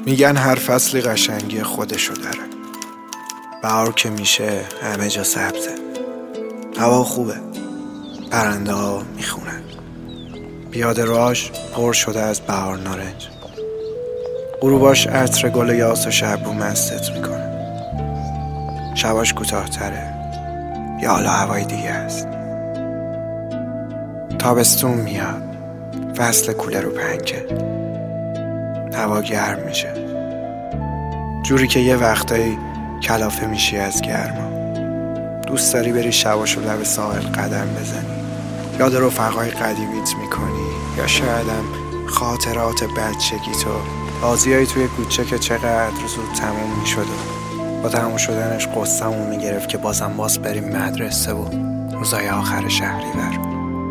میگن هر فصلی قشنگی خودشو داره. بهار که میشه همه جا سبزه، هوا خوبه، پرنده ها میخونن، پیاده راش پر شده از بهار نارنج، غروباش عطر گل یاس و شبرو مستت میکنه، شباش کوتاه‌تره یا حالا هوای دیگه است. تابستون میاد، فصل کوله رو پنکه، هوا گرم میشه، جوری که یه وقتایی کلافه میشی از گرما. دوست داری بری شباشو لب ساحل قدم بزنی، یاد رفقای قدیمیت میکنی، یا شایدم خاطرات بچگیتو، بازیایی توی کوچه که چقدر زود تموم میشد و با تموم شدنش قصه‌مون میگرفت که باز بریم مدرسه و روزای آخر شهریور.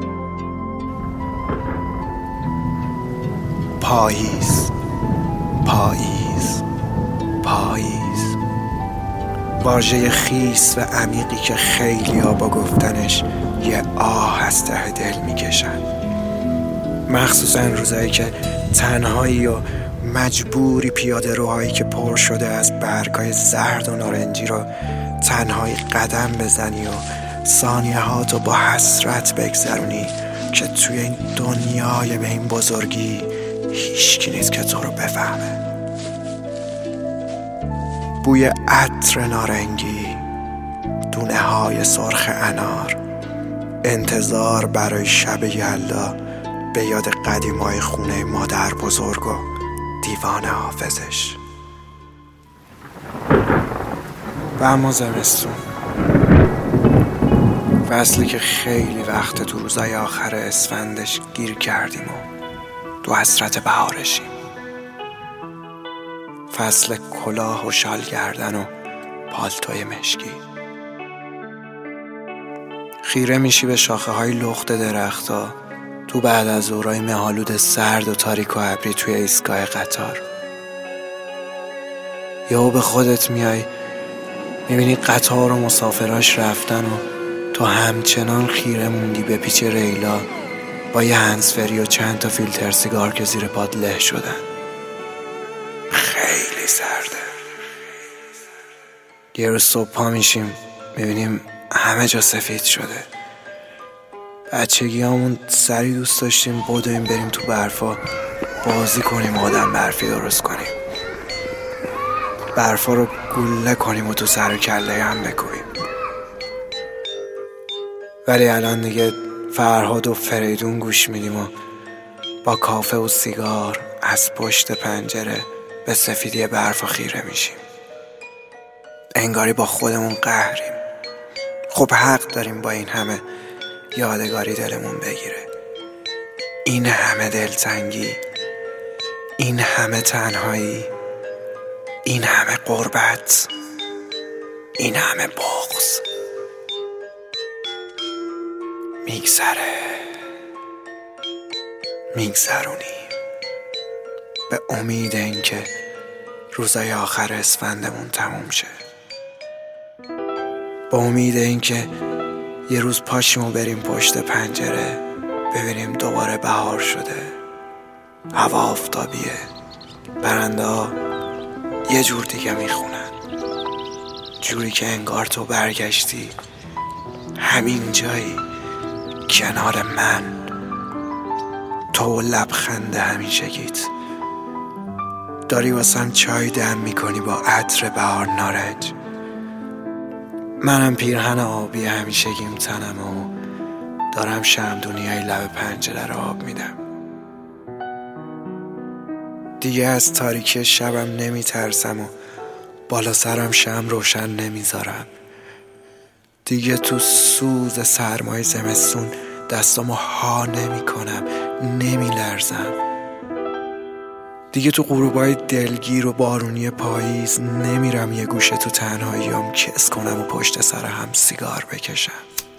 پاییز، پاییز، پاییز، واژه خیس و عمیقی که خیلی ها با گفتنش یه آه از ته دل میکشن، مخصوصا روزایی که تنهایی و مجبوری پیاده روهایی که پر شده از برگای زرد و نارنجی رو تنهایی قدم بزنی و ثانیه هاتو با حسرت بگذرونی که توی این دنیای به این بزرگی هیچکی نیست که تو رو بفهمه. بوی عطر نارنگی، دونه های سرخ انار، انتظار برای شب یلدا به یاد قدیمای خونه مادر بزرگ و دیوان حافظش. و اما زمستون، فصلی که خیلی وقت تو روزای آخر اسفندش گیر کردیم و تو حسرت بهارشیم. فصل کلاه و شال گردن و پالتوی مشکی. خیره میشی به شاخه های لخت درختا تو بعد از ظهرای مه‌آلود سرد و تاریک و ابری توی ایستگاه قطار. یهو به خودت میای، میبینی قطار و مسافراش رفتن و تو همچنان خیره موندی به پیچ ریلا با یه هنسفری و چند تا فیلتر سیگار که زیر پات له شدن. خیلی سرده. یه روز صبح پا میشیم، میبینیم همه جا سفید شده. بچگیامون سری دوست داشتیم بدویم بریم تو برفا بازی کنیم، آدم برفی درست کنیم، برفا رو گله کنیم و تو سر و کله هم بکوبیم. ولی الان دیگه فرهاد و فریدون گوش میدیم و با کافه و سیگار از پشت پنجره به سفیدی برفا خیره میشیم. انگاری با خودمون قهریم. خب حق داریم با این همه یادگاری دلمون بگیره، این همه دلتنگی، این همه تنهایی، این همه غربت، این همه بغض. میگذرونیم به امید اینکه روزای آخر اسفندمون تموم شه، با امید اینکه یه روز پاشیم و بریم پشت پنجره ببینیم دوباره بهار شده، هوا آفتابیه، پرنده ها یه جور دیگه میخونن، جوری که انگار تو برگشتی همین جایی کنار من، تو لبخند همیشگیت، داری واسم چای دم میکنی با عطر بهار نارنج، منم پیرهن آبی همیشگیم تنم و دارم شمعدونی های لب پنجره رو آب میدم. دیگه از تاریکی شبم نمیترسم و بالا سرم شمع روشن نمیذارم. دیگه تو سوز سرمای زمستون دستامو ها نمی کنم، نمی لرزم. دیگه تو غروبای دلگیر و بارونی پاییز نمیرم یه گوشه تو تنهاییام کس کنم و پشت سر هم سیگار بکشم.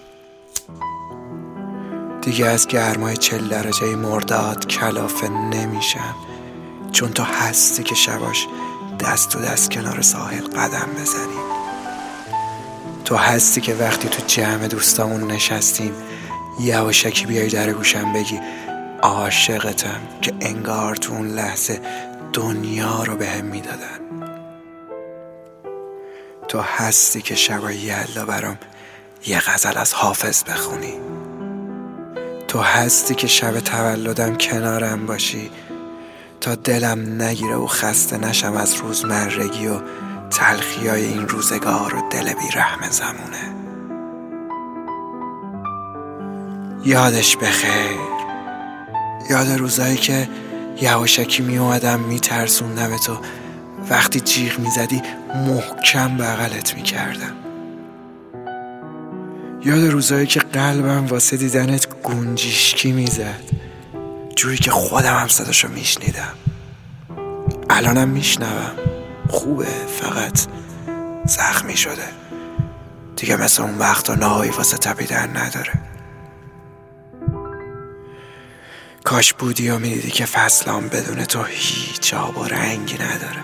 دیگه از گرمای 40 درجه مرداد کلافه نمیشم، چون تو هستی که شباش دست تو دست کنار ساحل قدم بزنیم. تو هستی که وقتی تو جمع دوستامون نشستیم یواشکی بیای در گوشم بگی عاشقتم، که انگار تو اون لحظه دنیا رو بهم میدادن. تو هستی که شبای یلدا برام یه غزل از حافظ بخونی. تو هستی که شب تولدم کنارم باشی تا دلم نگیره و خسته نشم از روزمرگی و تلخیای این روزگار و دل بی رحم زمونه. یادش بخیر، یاد روزایی که یواشکی می اومدم می ترسوندم تو، وقتی جیغ می زدی محکم بغلت می کردم. یاد روزایی که قلبم واسه دیدنت گنجیشکی می زد، جوری که خودم هم صداشو می شنیدم. الانم می شنوم، خوبه، فقط زخمی شده دیگه، مثل اون وقتا نهایی واسه تپیدن نداره. کاش بودی و میدیدی که فصلام بدون تو هیچ آب و رنگی نداره.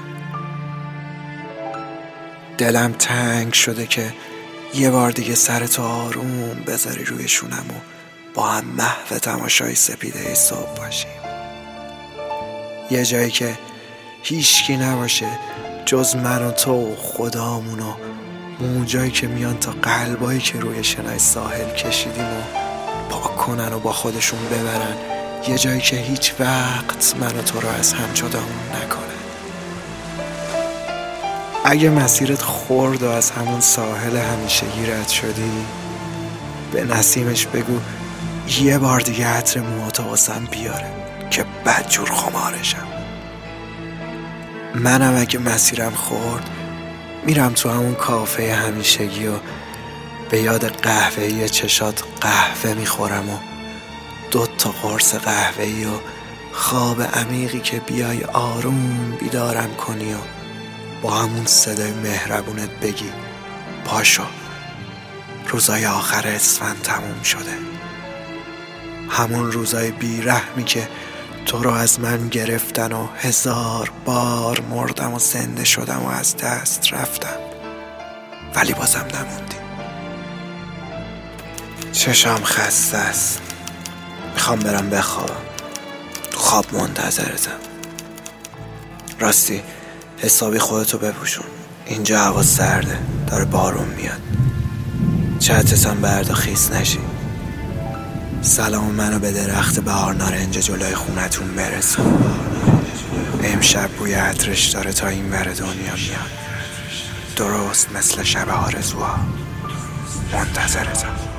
دلم تنگ شده که یه بار دیگه سرتو آروم بذاری روی شونم و با هم محو تماشای سپیده صبح باشیم. یه جایی که هیچکی نباشه جز من و تو و خدامون و موجایی که میان تا قلبایی که روی شنای ساحل کشیدیم و پاک کنن و با خودشون ببرن یه جایی که هیچ وقت من و تو رو از هم جدامون نکنه. اگه مسیرت خورد و از همون ساحل همیشگی رد شدی، به نسیمش بگو یه بار دیگه عطر موهاتو واسم بیاره که بدجور خمارشم. منم اگه مسیرم خورد میرم تو همون کافه همیشگی و به یاد قهوه‌ای چشات قهوه میخورم و 2 قرص قهوه‌ای و خواب عمیقی که بیای آروم بیدارم کنی و با همون صدای مهربونت بگی پاشو، روزای آخر اسفند تموم شده. همون روزای بیرحمی که تو رو از من گرفتن و 1000 بار مردم و زنده شدم و از دست رفتم، ولی بازم نموندی. چشم خسته است، میخوام برم بخوابم، تو خواب منتظرتم. راستی حسابی خودتو بپوشون، اینجا هوا سرده، داره بارون میاد، چترتم بردا خیس نشی. سلام منو به درخت بهار نارنج جلوی خونتون برسون. امشب بوی عطرش داره تا این ور دنیا میاد، درست مثل شب آرزوها. منتظرتم.